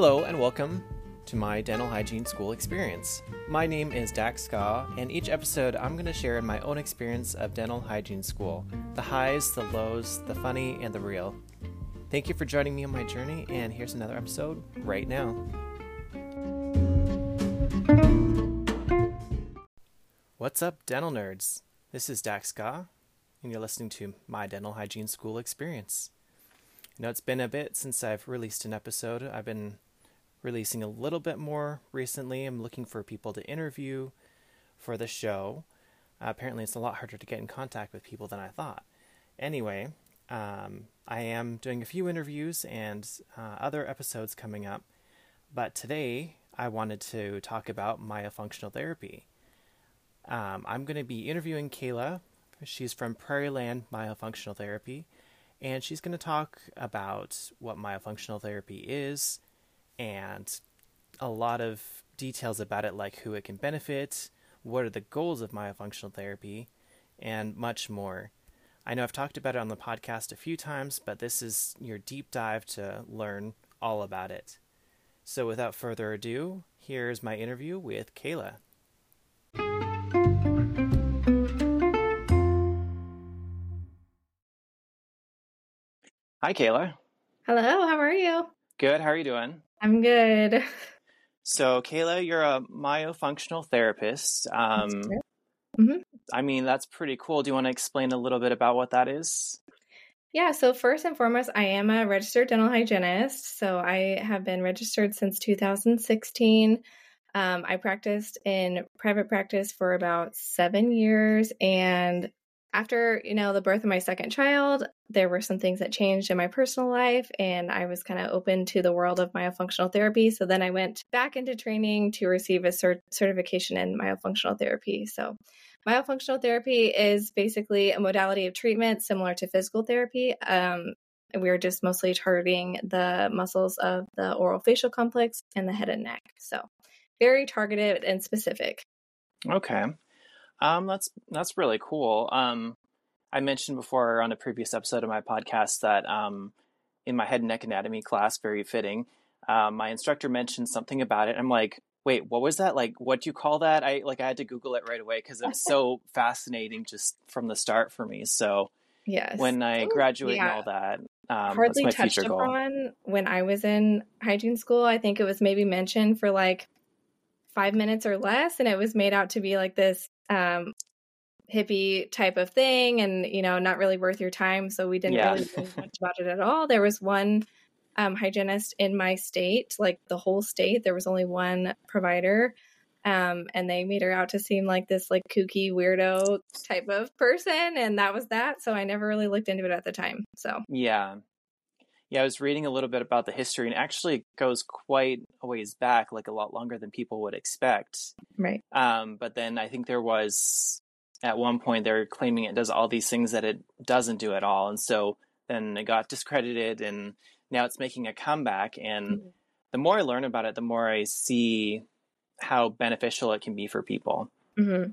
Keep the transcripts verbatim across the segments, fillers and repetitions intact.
Hello and welcome to my dental hygiene school experience. My name is Dax Ska, and each episode I'm going to share my own experience of dental hygiene school. The highs, the lows, the funny, and the real. Thank you for joining me on my journey, and here's another episode right now. What's up, dental nerds? This is Dax Ska, and you're listening to my dental hygiene school experience. You know, it's been a bit since I've released an episode. I've been releasing a little bit more recently. I'm looking for people to interview for the show. Uh, apparently, it's a lot harder to get in contact with people than I thought. Anyway, um, I am doing a few interviews and uh, other episodes coming up. But today, I wanted to talk about myofunctional therapy. Um, I'm going to be interviewing Kayla. She's from Prairie Land Myofunctional Therapy. And she's going to talk about what myofunctional therapy is and a lot of details about it, like who it can benefit, what are the goals of myofunctional therapy, and much more. I know I've talked about it on the podcast a few times, but this is your deep dive to learn all about it. So without further ado, here's my interview with Kayla. Hi, Kayla. Hello, how are you? Good. How are you doing? I'm good. So, Kayla, you're a myofunctional therapist. Um, mm-hmm. I mean, that's pretty cool. Do you want to explain a little bit about what that is? Yeah, so first and foremost, I am a registered dental hygienist. So I have been registered since two thousand sixteen. Um, I practiced in private practice for about seven years. And after, you know, the birth of my second child, there were some things that changed in my personal life, and I was kind of open to the world of myofunctional therapy. So then I went back into training to receive a cert- certification in myofunctional therapy. So myofunctional therapy is basically a modality of treatment similar to physical therapy. Um, we're just mostly targeting the muscles of the oral facial complex and the head and neck. So very targeted and specific. Okay. Um, that's that's really cool. Um, I mentioned before on a previous episode of my podcast that um, in my head and neck anatomy class, very fitting, um, my instructor mentioned something about it. I'm like, wait, what was that? Like, what do you call that? I like I had to Google it right away because it was so fascinating just from the start for me. So yes, when I graduate yeah. and all that, um, hardly that's my touched future goal. upon when I was in hygiene school. I think it was maybe mentioned for like five minutes or less, and it was made out to be like this um, hippie type of thing, and you know, not really worth your time. So we didn't Yeah. really know much about it at all. There was one um, hygienist in my state, like the whole state. There was only one provider, um, and they made her out to seem like this like kooky weirdo type of person, and that was that. So I never really looked into it at the time. So yeah. Yeah, I was reading a little bit about the history, and it actually goes quite a ways back, like a lot longer than people would expect. Right. Um, but then I think there was, at one point, they're claiming it does all these things that it doesn't do at all. And so then it got discredited, and now it's making a comeback. And mm-hmm. the more I learn about it, the more I see how beneficial it can be for people. Mm-hmm.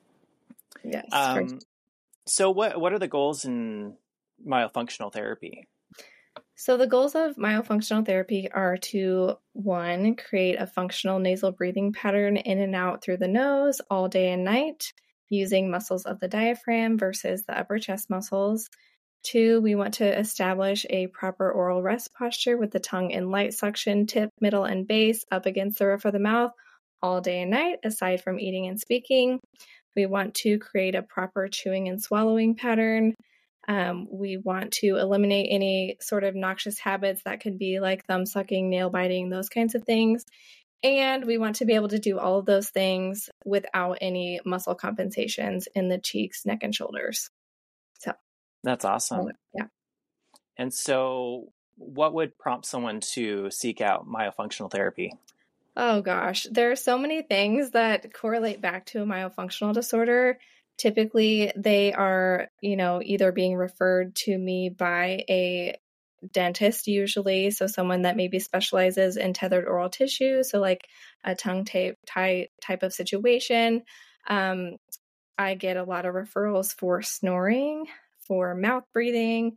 Yes. Um, so what, what are the goals in myofunctional therapy? So the goals of myofunctional therapy are to, one, create a functional nasal breathing pattern in and out through the nose all day and night using muscles of the diaphragm versus the upper chest muscles. Two, we want to establish a proper oral rest posture with the tongue in light suction, tip, middle, and base up against the roof of the mouth all day and night, aside from eating and speaking. We want to create a proper chewing and swallowing pattern. Um, we want to eliminate any sort of noxious habits that could be like thumb sucking, nail biting, those kinds of things. And we want to be able to do all of those things without any muscle compensations in the cheeks, neck, and shoulders. So that's awesome. Yeah. And so what would prompt someone to seek out myofunctional therapy? Oh gosh, there are so many things that correlate back to a myofunctional disorder. Typically, they are, you know, either being referred to me by a dentist usually, so someone that maybe specializes in tethered oral tissue, so like a tongue tape type type of situation. Um, I get a lot of referrals for snoring, for mouth breathing,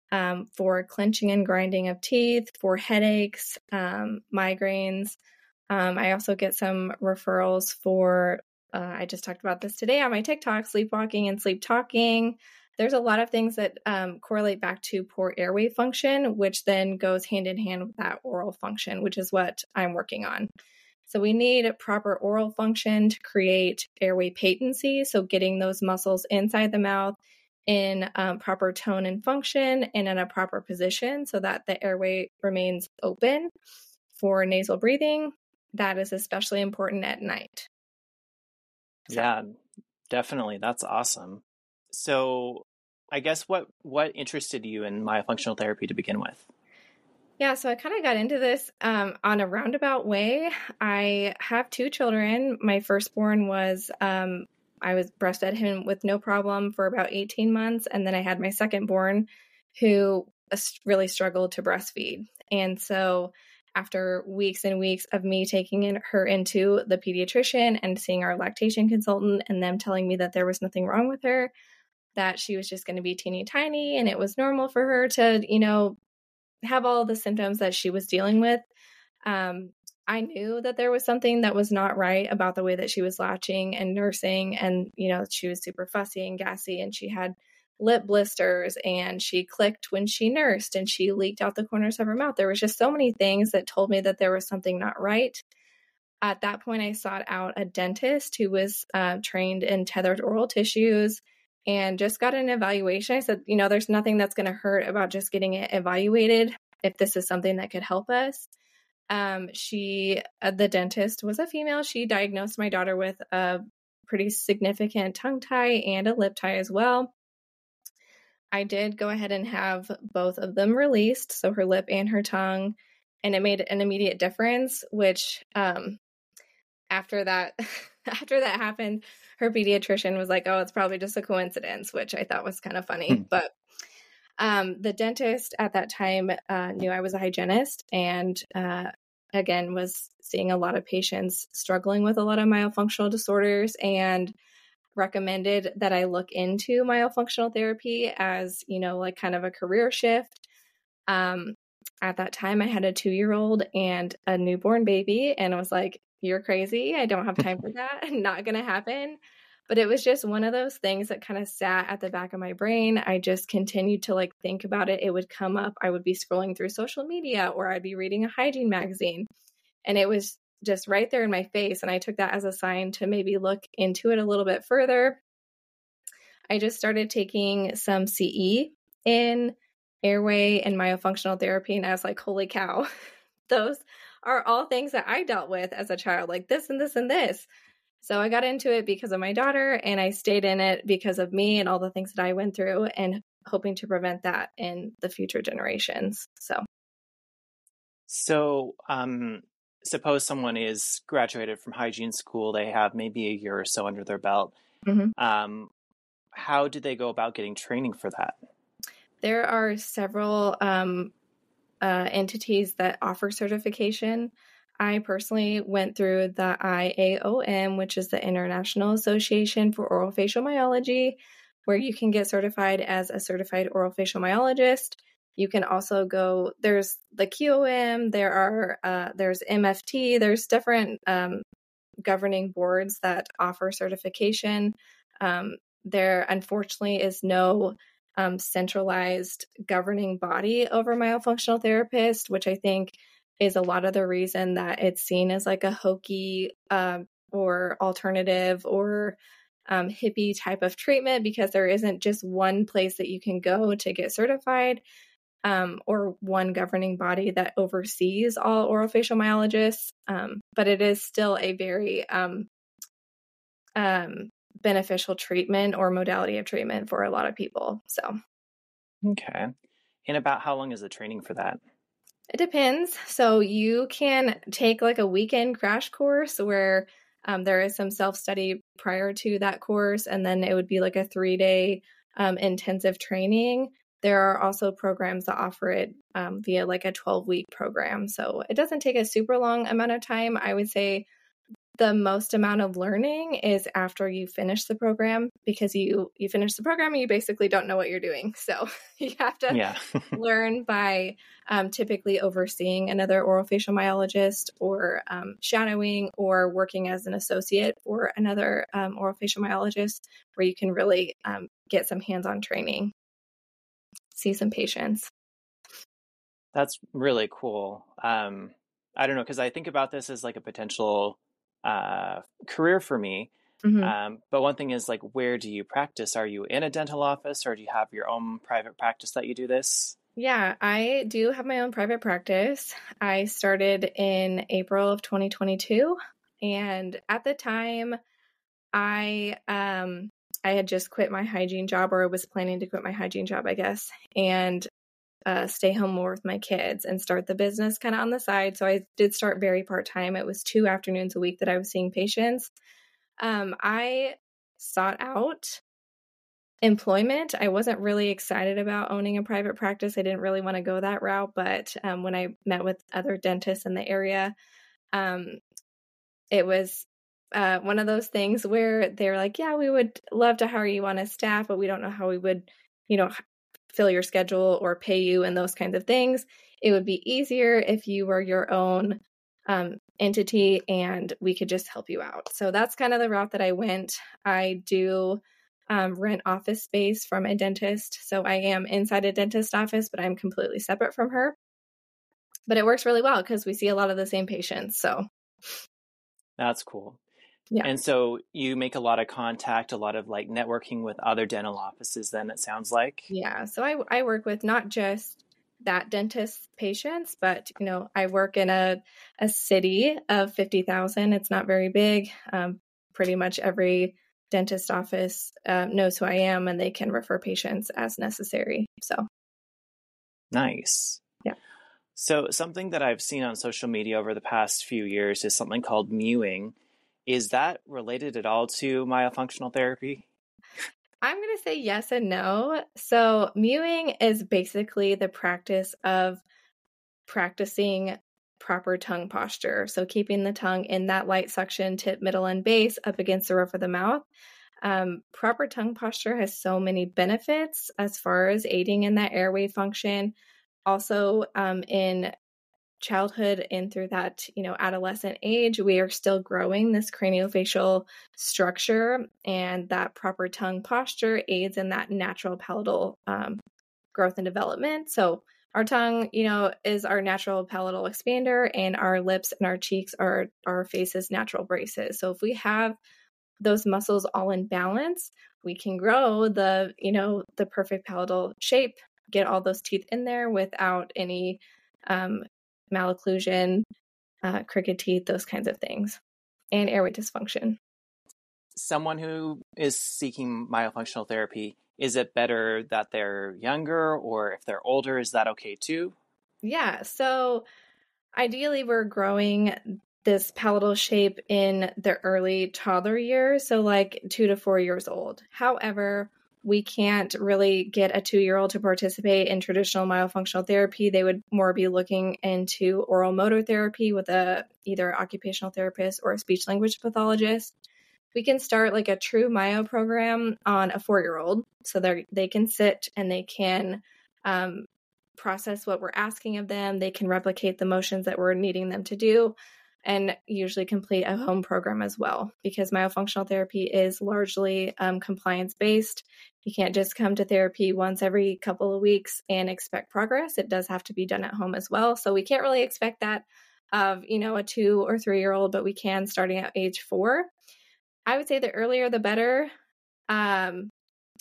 um, for clenching and grinding of teeth, for headaches, um, migraines. Um, I also get some referrals for, uh, I just talked about this today on my TikTok, sleepwalking and sleep talking. There's a lot of things that um, correlate back to poor airway function, which then goes hand in hand with that oral function, which is what I'm working on. So we need proper oral function to create airway patency. So getting those muscles inside the mouth in um, proper tone and function and in a proper position so that the airway remains open for nasal breathing. That is especially important at night. So. Yeah, definitely. That's awesome. So I guess what, what interested you in myofunctional therapy to begin with? Yeah, so I kind of got into this um, on a roundabout way. I have two children. My firstborn was, um, I was breastfed him with no problem for about eighteen months. And then I had my secondborn who really struggled to breastfeed. And so after weeks and weeks of me taking in, her into the pediatrician and seeing our lactation consultant and them telling me that there was nothing wrong with her, that she was just going to be teeny tiny and it was normal for her to, you know, have all the symptoms that she was dealing with. Um, I knew that there was something that was not right about the way that she was latching and nursing. And, you know, she was super fussy and gassy and she had lip blisters and she clicked when she nursed and she leaked out the corners of her mouth. There was just so many things that told me that there was something not right. At that point, I sought out a dentist who was uh, trained in tethered oral tissues and just got an evaluation. I said, you know, there's nothing that's going to hurt about just getting it evaluated if this is something that could help us. Um, she, uh, the dentist was a female. She diagnosed my daughter with a pretty significant tongue tie and a lip tie as well. I did go ahead and have both of them released, so her lip and her tongue, and it made an immediate difference, which um, after that, after that happened, her pediatrician was like, oh, it's probably just a coincidence, which I thought was kind of funny. Hmm. But um, the dentist at that time uh, knew I was a hygienist and, uh, again, was seeing a lot of patients struggling with a lot of myofunctional disorders and recommended that I look into myofunctional therapy as, you know, like kind of a career shift. Um, at that time, I had a two-year-old and a newborn baby, and I was like, you're crazy. I don't have time for that. Not going to happen. But it was just one of those things that kind of sat at the back of my brain. I just continued to like think about it. It would come up. I would be scrolling through social media or I'd be reading a hygiene magazine. And it was just right there in my face. And I took that as a sign to maybe look into it a little bit further. I just started taking some C E in airway and myofunctional therapy. And I was like, holy cow, those are all things that I dealt with as a child, like this and this and this. So I got into it because of my daughter and I stayed in it because of me and all the things that I went through and hoping to prevent that in the future generations. So, so, um, suppose someone is graduated from hygiene school, they have maybe a year or so under their belt. Mm-hmm. Um, how do they go about getting training for that? There are several um, uh, entities that offer certification. I personally went through the I A O M, which is the International Association for Orofacial Myology, where you can get certified as a certified orofacial myologist. You can also go, there's the Q O M, there are, uh, there's M F T, there's different um, governing boards that offer certification. Um, there, unfortunately, is no um, centralized governing body over myofunctional therapist, which I think is a lot of the reason that it's seen as like a hokey uh, or alternative or um, hippie type of treatment, because there isn't just one place that you can go to get certified um, or one governing body that oversees all orofacial myologists. Um, but it is still a very um, um, beneficial treatment or modality of treatment for a lot of people. So, okay. And about how long is the training for that? It depends. So you can take like a weekend crash course where um, there is some self-study prior to that course, and then it would be like a three-day um, intensive training. There are also programs that offer it um, via like a twelve-week program. So it doesn't take a super long amount of time. I would say the most amount of learning is after you finish the program, because you you finish the program and you basically don't know what you're doing. So you have to Yeah. learn by um, typically overseeing another orofacial myologist, or um, shadowing, or working as an associate for another um, orofacial myologist, where you can really um, get some hands-on training, see some patients. That's really cool. Um, I don't know, because I think about this as like a potential uh, career for me. Mm-hmm. Um, but one thing is like, where do you practice? Are you in a dental office, or do you have your own private practice that you do this? Yeah, I do have my own private practice. I started in April of twenty twenty-two, and at the time, I um I had just quit my hygiene job, or was planning to quit my hygiene job, I guess, and uh, stay home more with my kids and start the business kind of on the side. So I did start very part-time. It was two afternoons a week that I was seeing patients. Um, I sought out employment. I wasn't really excited about owning a private practice. I didn't really want to go that route. But um, when I met with other dentists in the area, um, it was uh, one of those things where they were like, yeah, we would love to hire you on as staff, but we don't know how we would, you know, fill your schedule or pay you and those kinds of things. It would be easier if you were your own um, entity and we could just help you out. So that's kind of the route that I went. I do um, rent office space from a dentist. So I am inside a dentist office, but I'm completely separate from her. But it works really well because we see a lot of the same patients. So That's cool. yeah. And so you make a lot of contact, a lot of like networking with other dental offices, then it sounds like. Yeah. So I, I work with not just that dentist patients, but, you know, I work in a, a city of fifty thousand. It's not very big. Um, pretty much every dentist office uh, knows who I am, and they can refer patients as necessary. So Nice. yeah. So something that I've seen on social media over the past few years is something called mewing. Is that related at all to myofunctional therapy? I'm going to say yes and no. So mewing is basically the practice of practicing proper tongue posture. So keeping the tongue in that light suction, tip, middle, and base up against the roof of the mouth. Um, proper tongue posture has so many benefits as far as aiding in that airway function. Also, um, in childhood and through that, you know, adolescent age, we are still growing this craniofacial structure, and that proper tongue posture aids in that natural palatal um, growth and development. So our tongue, you know, is our natural palatal expander, and our lips and our cheeks are our face's natural braces. So if we have those muscles all in balance, we can grow the, you know, the perfect palatal shape, get all those teeth in there without any um, malocclusion, uh, crooked teeth, those kinds of things, and airway dysfunction. Someone who is seeking myofunctional therapy, is it better that they're younger, or if they're older, is that okay too? Yeah. So ideally, we're growing this palatal shape in the early toddler years, so like two to four years old. However, we can't really get a two-year-old to participate in traditional myofunctional therapy. They would more be looking into oral motor therapy with a either occupational therapist or a speech language pathologist. We can start like a true myo program on a four-year-old, so they they can sit and they can um, process what we're asking of them. They can replicate the motions that we're needing them to do, and usually complete a home program as well, because myofunctional therapy is largely um, compliance-based. You can't just come to therapy once every couple of weeks and expect progress. It does have to be done at home as well. So we can't really expect that of, you know, a two or three-year-old, but we can starting at age four. I would say the earlier the better, um,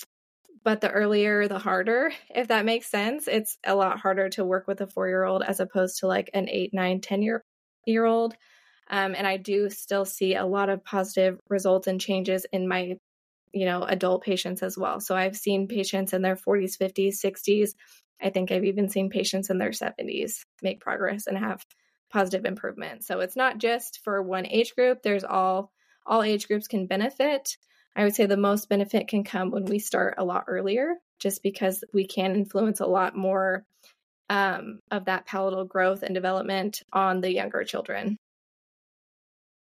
but the earlier the harder, if that makes sense. It's a lot harder to work with a four-year-old as opposed to like an eight, nine, ten-year-old. Um, and I do still see a lot of positive results and changes in my, you know, adult patients as well. So I've seen patients in their forties, fifties, sixties. I think I've even seen patients in their seventies make progress and have positive improvement. So it's not just for one age group. There's all, all age groups can benefit. I would say the most benefit can come when we start a lot earlier, just because we can influence a lot more um, of that palatal growth and development on the younger children.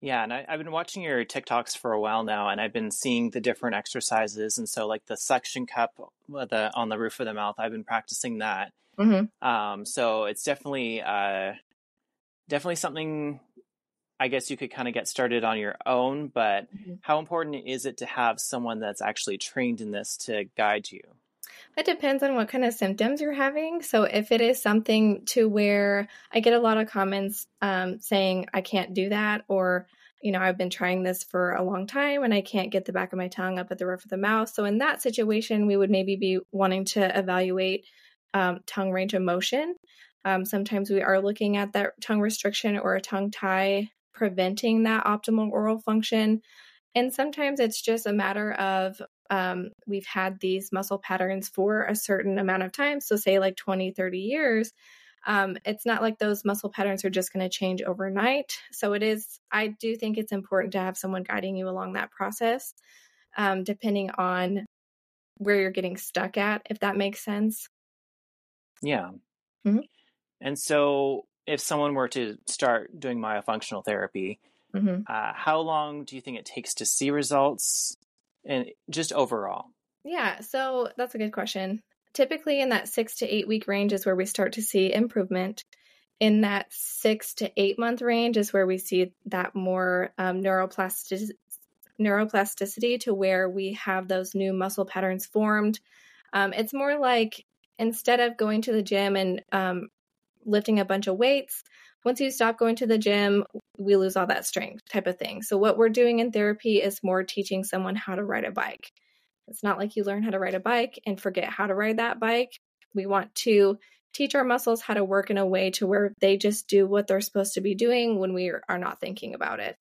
Yeah, and I, I've been watching your TikToks for a while now, and I've been seeing the different exercises. And so, like the suction cup with the, on the roof of the mouth, I've been practicing that. Mm-hmm. Um, so it's definitely, uh, definitely something I guess you could kind of get started on your own. But Mm-hmm. how important is it to have someone that's actually trained in this to guide you? It depends on what kind of symptoms you're having. So if it is something to where I get a lot of comments um, saying I can't do that, or, you know, I've been trying this for a long time and I can't get the back of my tongue up at the roof of the mouth. So in that situation, we would maybe be wanting to evaluate um, tongue range of motion. Um, sometimes we are looking at that tongue restriction or a tongue tie preventing that optimal oral function. And sometimes it's just a matter of um, we've had these muscle patterns for a certain amount of time. So say like twenty, thirty years. Um, it's not like those muscle patterns are just going to change overnight. So it is, I do think it's important to have someone guiding you along that process, um, depending on where you're getting stuck at, if that makes sense. Yeah. Mm-hmm. And so if someone were to start doing myofunctional therapy, Mm-hmm. uh, how long do you think it takes to see results and just overall? Yeah, so that's a good question. Typically, in that six to eight week range is where we start to see improvement. In that six to eight month range is where we see that more um, neuroplastic- neuroplasticity to where we have those new muscle patterns formed. Um, it's more like instead of going to the gym and um, lifting a bunch of weights, once you stop going to the gym, we lose all that strength type of thing. So, what we're doing in therapy is more teaching someone how to ride a bike. It's not like you learn how to ride a bike and forget how to ride that bike. We want to teach our muscles how to work in a way to where they just do what they're supposed to be doing when we are not thinking about it.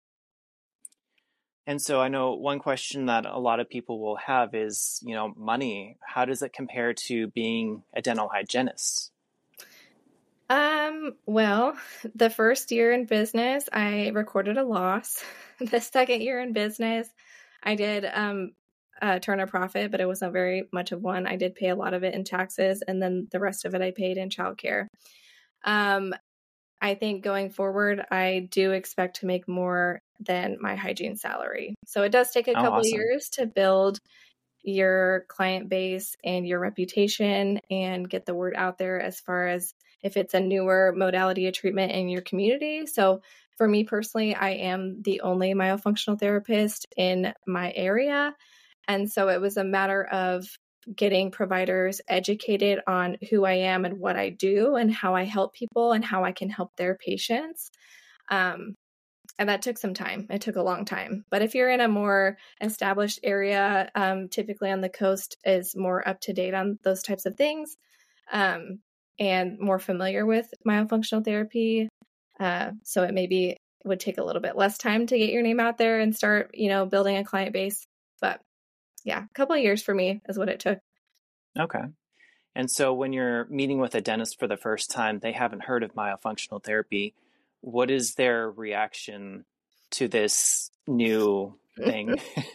And so I know one question that a lot of people will have is, you know, money. How does it compare to being a dental hygienist? Um, well, the first year in business, I recorded a loss. The second year in business, I did um uh, turn a profit, but it wasn't very much of one. I did pay a lot of it in taxes, and then the rest of it I paid in childcare. Um, I think going forward, I do expect to make more than my hygiene salary. So it does take a Oh, couple of awesome. years to build your client base and your reputation and get the word out there as far as if it's a newer modality of treatment in your community. So for me personally, I am the only myofunctional therapist in my area. And so it was a matter of getting providers educated on who I am and what I do and how I help people and how I can help their patients. Um, and that took some time. It took a long time. But if you're in a more established area, um, typically on the coast is more up to date on those types of things, um, and more familiar with myofunctional therapy. Uh, so it maybe would take a little bit less time to get your name out there and start, you know, building a client base. But yeah, a couple of years for me is what it took. Okay. And so when you're meeting with a dentist for the first time, they haven't heard of myofunctional therapy. What is their reaction to this new thing?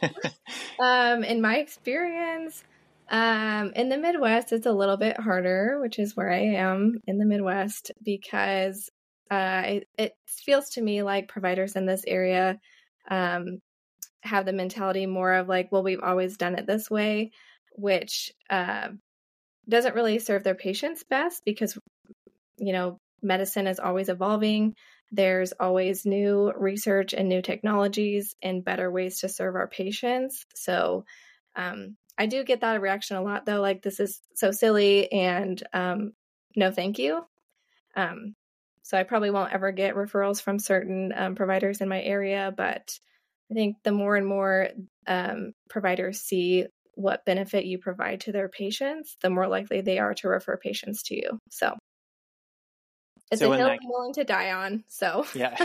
Um, in my experience, um, in the Midwest, it's a little bit harder, which is where I am in the Midwest, because uh, it, it feels to me like providers in this area um, have the mentality more of like, well, we've always done it this way, which uh, doesn't really serve their patients best because, you know, medicine is always evolving. There's always new research and new technologies and better ways to serve our patients. So um, I do get that reaction a lot, though, like, this is so silly and um, no, thank you. Um, so I probably won't ever get referrals from certain um, providers in my area, but I think the more and more um, providers see what benefit you provide to their patients, the more likely they are to refer patients to you. So it's a So in hill that, I'm willing to die on. So yeah.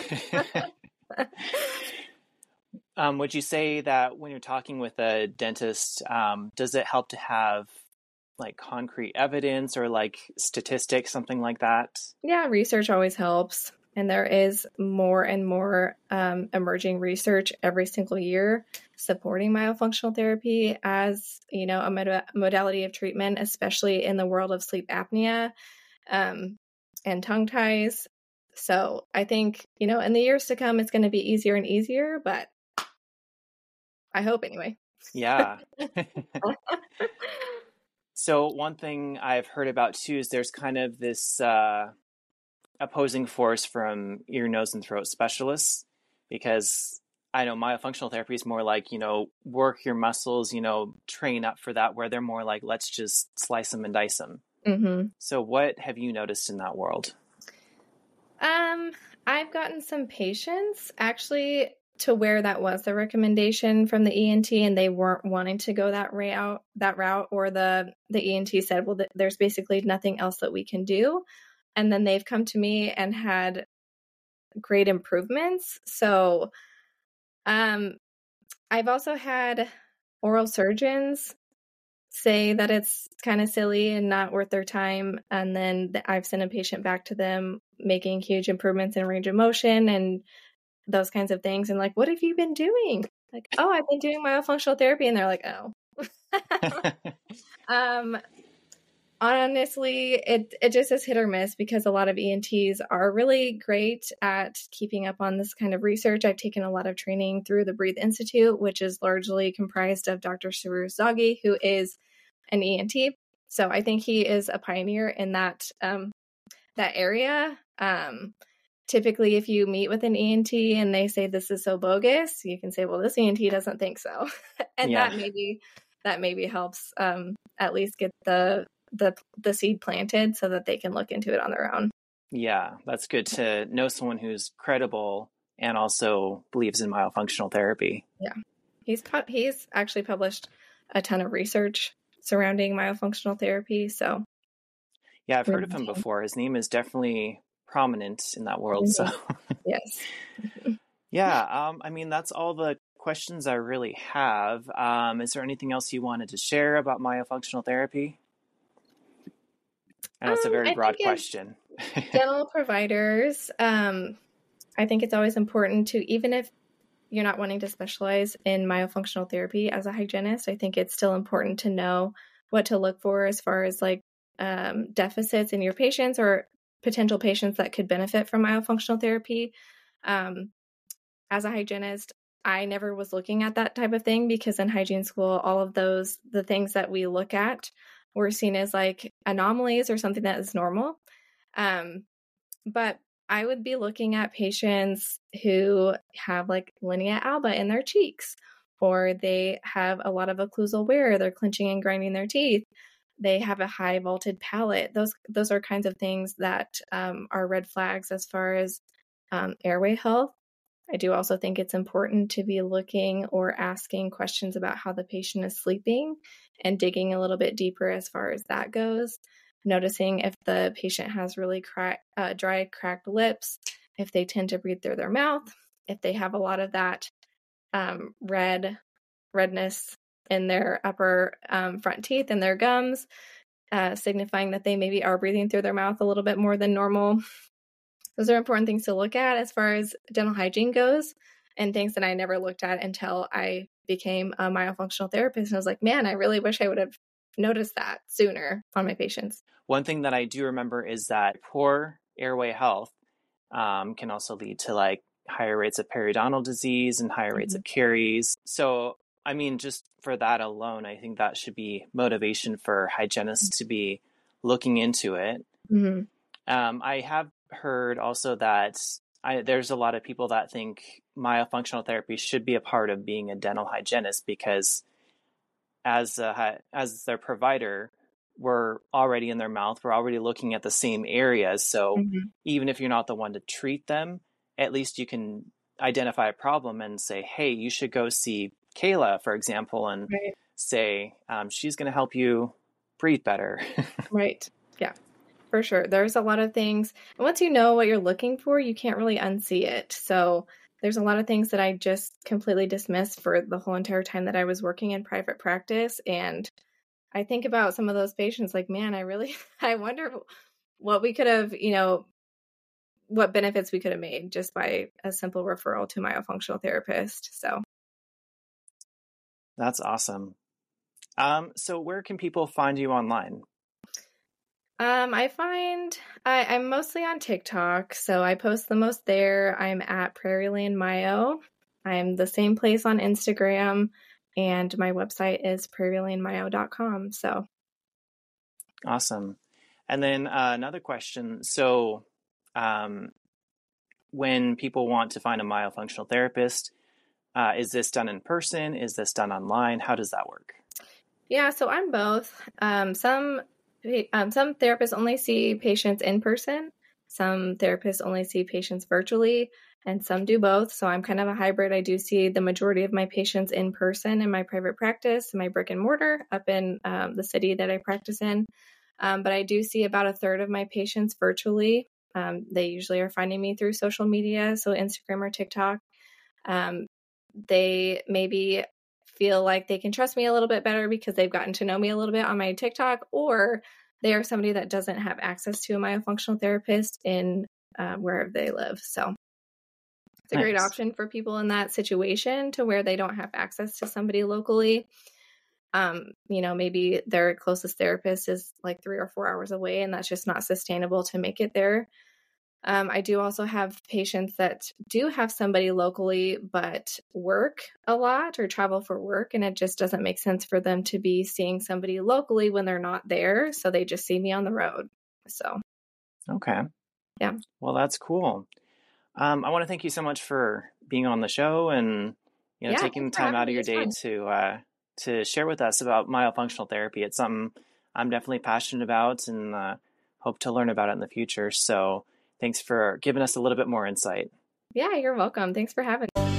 Um, would you say that when you're talking with a dentist, um, does it help to have like concrete evidence or like statistics, something like that? yeah, research always helps. And there is more and more um, emerging research every single year supporting myofunctional therapy as, you know, a mod- modality of treatment, especially in the world of sleep apnea um, and tongue ties. So I think, you know, in the years to come, it's going to be easier and easier, but I hope anyway. Yeah. So one thing I've heard about too is there's kind of this uh, opposing force from ear, nose, and throat specialists, because I know myofunctional therapy is more like, you know, work your muscles, you know, train up for that, where they're more like, let's just slice them and dice them. Mm-hmm. So what have you noticed in that world? Um, I've gotten some patients actually to where that was the recommendation from the E N T and they weren't wanting to go that route, that route, or the, the E N T said, well, th- there's basically nothing else that we can do. And then they've come to me and had great improvements. So, um, I've also had oral surgeons say that it's kind of silly and not worth their time. And then I've sent a patient back to them making huge improvements in range of motion and those kinds of things. And like, what have you been doing? Like, oh, I've been doing myofunctional therapy. And they're like, oh. um, honestly, it, it just is hit or miss because a lot of E N Ts are really great at keeping up on this kind of research. I've taken a lot of training through the Breathe Institute, which is largely comprised of Doctor Sarus Zaghi, who is an E N T. So I think he is a pioneer in that um, that area. Um, typically, if you meet with an E N T and they say this is so bogus, you can say, well, this E N T doesn't think so. and Yeah. that maybe that maybe helps um, at least get the the the seed planted so that they can look into it on their own. Yeah, that's good to know someone who's credible and also believes in myofunctional therapy. Yeah. He's pu- he's actually published a ton of research surrounding myofunctional therapy. So yeah, I've heard of him before. His name is definitely prominent in that world. Mm-hmm. So yes. yeah, um, I mean, that's all the questions I really have. Um, is there anything else you wanted to share about myofunctional therapy? I know it's a very um, broad question. Dental providers, um, I think it's always important to, even if you're not wanting to specialize in myofunctional therapy as a hygienist, I think it's still important to know what to look for as far as like um, deficits in your patients or potential patients that could benefit from myofunctional therapy. Um, as a hygienist, I never was looking at that type of thing because in hygiene school, all of those, the things that we look at were seen as like anomalies or something that is normal. Um, but I would be looking at patients who have like linea alba in their cheeks, or they have a lot of occlusal wear, they're clenching and grinding their teeth, they have a high vaulted palate. Those those are kinds of things that um, are red flags as far as um, airway health. I do also think it's important to be looking or asking questions about how the patient is sleeping and digging a little bit deeper as far as that goes. Noticing if the patient has really crack, uh, dry, cracked lips, if they tend to breathe through their mouth, if they have a lot of that um, red redness in their upper um, front teeth and their gums, uh, signifying that they maybe are breathing through their mouth a little bit more than normal. Those are important things to look at as far as dental hygiene goes, and things that I never looked at until I became a myofunctional therapist. And I was like, man, I really wish I would have noticed that sooner on my patients. One thing that I do remember is that poor airway health um, can also lead to like higher rates of periodontal disease and higher rates Mm-hmm. of caries. So, I mean, just for that alone, I think that should be motivation for hygienists to be looking into it. Mm-hmm. Um, I have heard also that I, there's a lot of people that think myofunctional therapy should be a part of being a dental hygienist because as a, as their provider, we're already in their mouth. We're already looking at the same areas. So Mm-hmm. even if you're not the one to treat them, at least you can identify a problem and say, hey, you should go see Kayla, for example, and Right. say, um, she's going to help you breathe better. Right. Yeah, for sure. There's a lot of things. And once you know what you're looking for, you can't really unsee it. So there's a lot of things that I just completely dismissed for the whole entire time that I was working in private practice. And I think about some of those patients like, man, I really, I wonder what we could have, you know, what benefits we could have made just by a simple referral to a myofunctional therapist. So That's awesome. Um, so where can people find you online? Um, I find I, I'm mostly on TikTok, so I post the most there. I'm at Prairie Land Myo. I'm the same place on Instagram, and my website is prairie land myo dot com. So awesome. And then uh, another question. So um, when people want to find a myofunctional therapist, uh, is this done in person? Is this done online? How does that work? Yeah, so I'm both. Um, some um, some therapists only see patients in person. Some therapists only see patients virtually, and some do both. So I'm kind of a hybrid. I do see the majority of my patients in person in my private practice, my brick and mortar up in um, the city that I practice in. Um, but I do see about a third of my patients virtually. Um, they usually are finding me through social media, so Instagram or TikTok. Um, they maybe feel like they can trust me a little bit better because they've gotten to know me a little bit on my TikTok, or they are somebody that doesn't have access to a myofunctional therapist in uh, wherever they live. So it's a Nice. great option for people in that situation to where they don't have access to somebody locally. Um, you know, maybe their closest therapist is like three or four hours away, and that's just not sustainable to make it there. Um, I do also have patients that do have somebody locally, but work a lot or travel for work, and it just doesn't make sense for them to be seeing somebody locally when they're not there. So they just see me on the road. So, okay. Yeah. Well, that's cool. Um, I want to thank you so much for being on the show and, you know, Yeah, taking thanks for time having out of me. your It's day fun. to, uh, to share with us about myofunctional therapy. It's something I'm definitely passionate about and uh, hope to learn about it in the future. So thanks for giving us a little bit more insight. Yeah, you're welcome. Thanks for having me.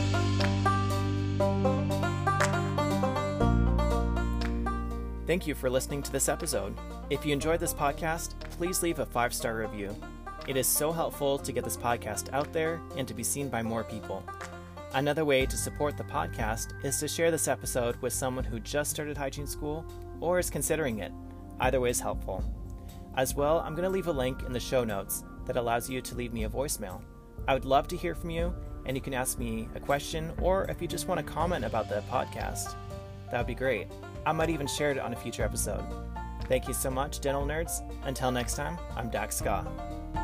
Thank you for listening to this episode. If you enjoyed this podcast, please leave a five-star review. It is so helpful to get this podcast out there and to be seen by more people. Another way to support the podcast is to share this episode with someone who just started hygiene school or is considering it. Either way is helpful. As well, I'm going to leave a link in the show notes that allows you to leave me a voicemail. I would love to hear from you, and you can ask me a question, or if you just want to comment about the podcast, that would be great. I might even share it on a future episode. Thank you so much, dental nerds. Until next time, I'm Dax Ska.